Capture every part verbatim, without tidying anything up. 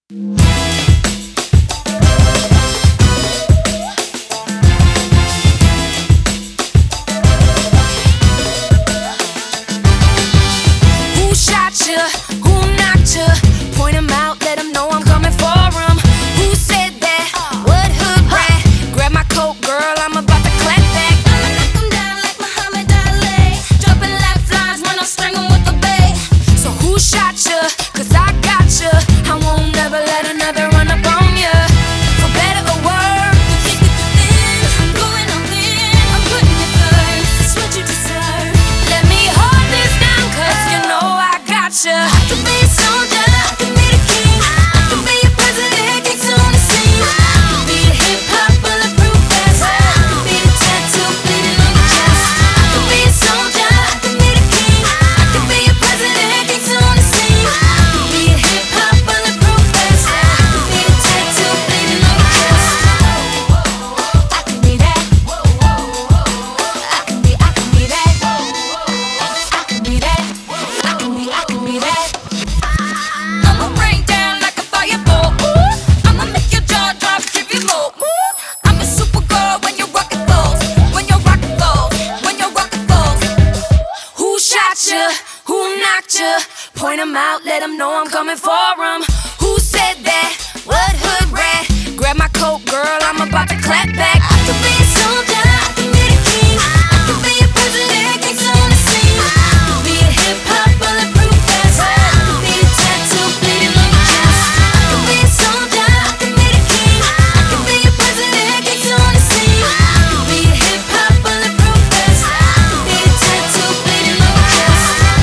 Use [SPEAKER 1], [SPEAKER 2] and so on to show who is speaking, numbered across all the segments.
[SPEAKER 1] Point 'em out, let 'em know I'm coming for 'em. Who said that? What hood rat? Grab my coat, girl, I'm about to clap back. I could be a soldier, I could be the king, I could be a president, kicks on the scene. I could be a hip-hop bulletproof vest, I could be a tattoo bleeding on your chest. I could be a soldier, I could be the king, I could be a president, kicks on the scene. I could be a hip-hop bulletproof vest, I could be a tattoo bleeding on your chest.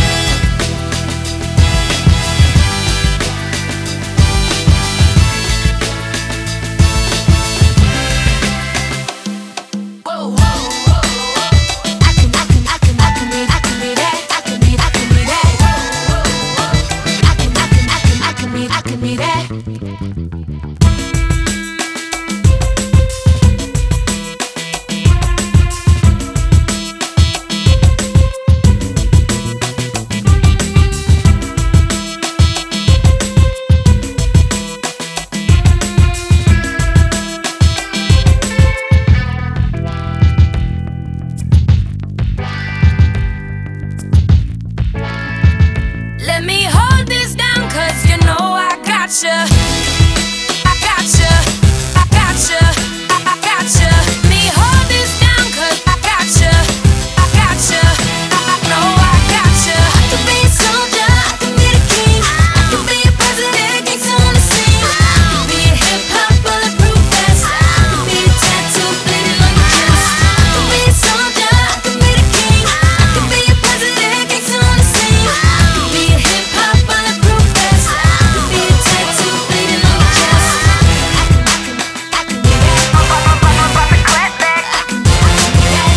[SPEAKER 1] Let me hold this down, cause you know I gotcha. I gotcha. I gotcha. I, I gotcha. Let me hold this down, cause I gotcha. I gotcha. I, I know I gotcha. I could be a soldier, I could be the king, I could be a president, kicks on the scene. I could be a hip-hop bulletproof vest, I could be a tattoo bleeding on your chest. I could be a soldier, I could be the king, I could be a president, kicks on the scene. I could be a hip-hop bulletproof vest, I could be a tattoo bleeding on your chest. I can, I can, I can be that. I'm about to clap back. I can, I can be that.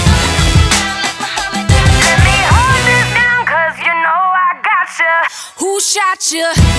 [SPEAKER 1] Let me hold this down, cause you know I gotcha. Who shot you?